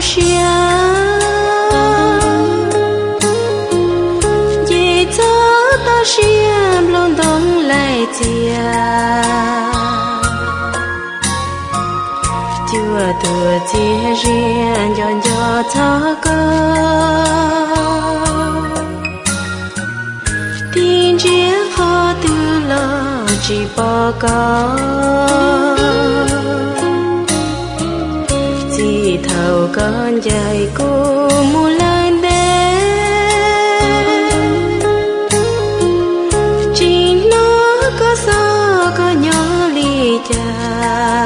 xia dễ cho ta xia luôn đông lại chia chưa thừa chia riêng cho cho cơ tin chia phó tư lo chỉ bỏ có chỉ thầu con dài cô mua lên đến chỉ nó có sao có nhỏ ly cha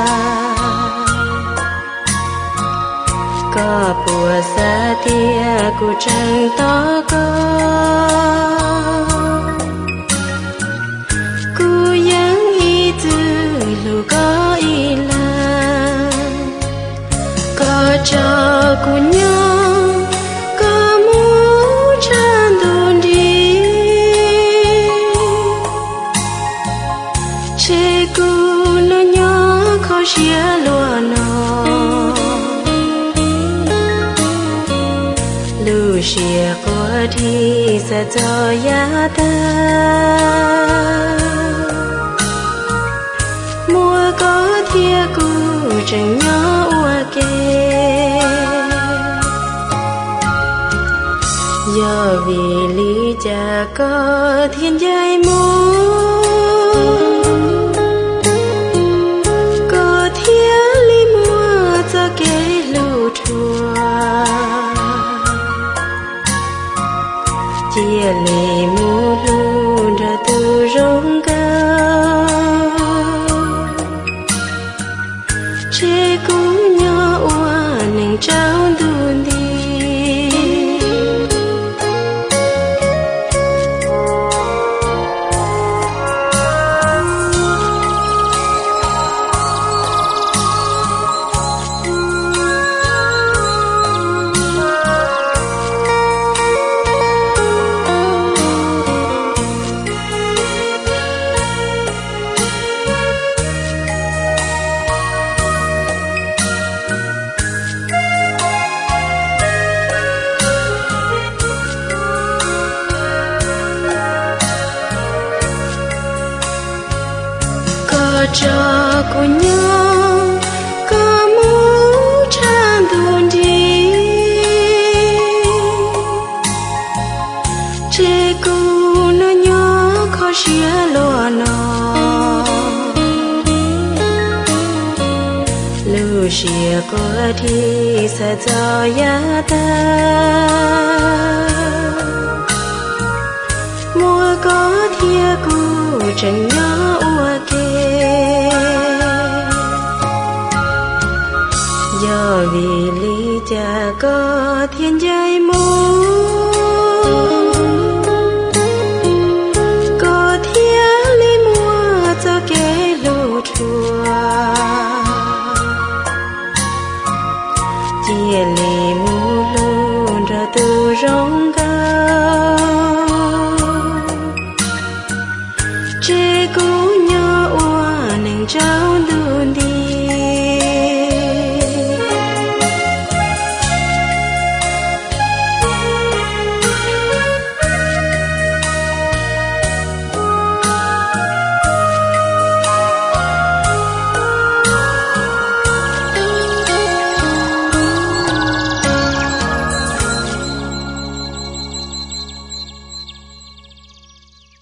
có bùa xa tia cô chẳng to có cô yang y tư lù có y là có cho cô nhau có muốn tràn đồn đi chê cô nó nhỏ khó xia lùa nó lù xia có thì sẽ cho giá ta mua có thia cô chẳng nhỏ ua kê giờ vì lý cha có thiên giai mô có thia lý mua cho kê lưu chùa chia lì mô lưu ra từ rong cao chê cũng nhỏ ua nâng trao đun đi cho cô nhau có muốn tràn đồn đi chê cô nó nhỏ khó xia lùa nó lưu xia có thì sẽ cho giá ta mua có thia cô chẳng nhỏ ua kê do vì lý cha có thiên giai mô có thia lý mua cho kê lưu chùa chia lì mô lưu ra từ rong cao chê cô nhỏ ua nâng trao đun đi